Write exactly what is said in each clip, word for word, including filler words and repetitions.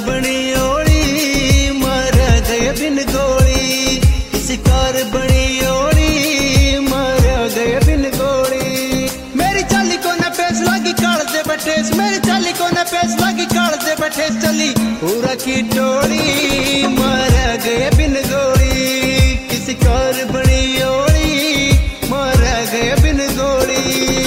बनी ओली मर गए बिन गोली, किसी कार बनी ओली मर गए बिन गोली। मेरी चाली को न पेश लगी काल दे बठेस, मेरी चाली को न पेश लगी काल दे बठेस, चली पूरा की टोली मर गए बिन गोली, किसी कार बनी ओली मर गए बिन गोली।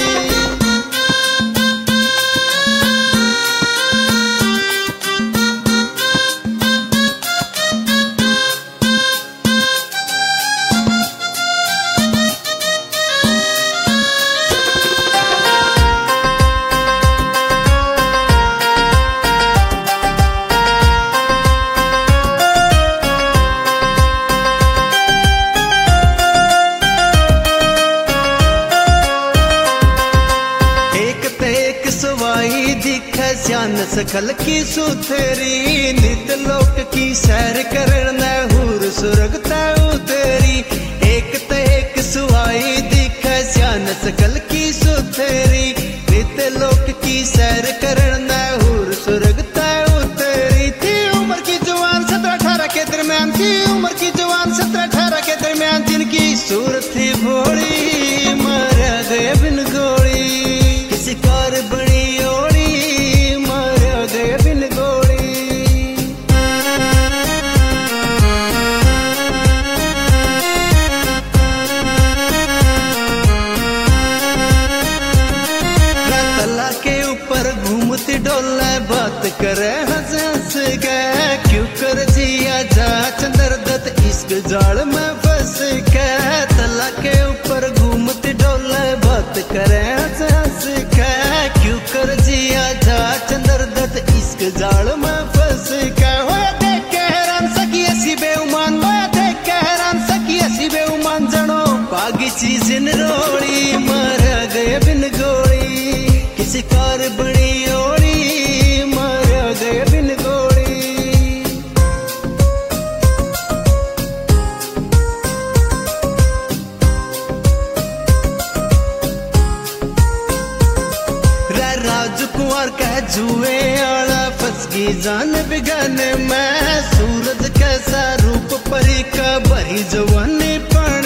श्यान सकल की सुथेरी नित लोक की सैर करण हूर सुरगता उतरी, एक ते एक सुहाई दिख श्यान सकल की सुथेरी नित लोक की सैर करण हूर सुरगता उतरी। थी उम्र की जवान सत्रह अठारह के दरम्यान, थी उम्र की जवान सत्रह अठारह के दरम्यान, जिनकी सूरत थी भोली मर गए बिन गोली, किसी कार बनी डोले बात करे हंस हंस गए, क्यों कर जिया जा चंदर दत्त इश्क जाल में फंस गए। तला के ऊपर घूमती डोले बात करे हंस हंस गए, क्यों कर जिया जा चंदर दत्त इश्क जाल में फंस गए। होया देख के हैरान सकी ऐसी बेउमान, होया देख के हैरान सकी ऐसी बेउमान, जनो बागी चीज रोड़ी मर गए बिन गोली, किसी कार बनी राजकुमार कह जुए आला फंस गई जान बिगाने में, सूरज कैसा रूप परी का भरी जवानी पर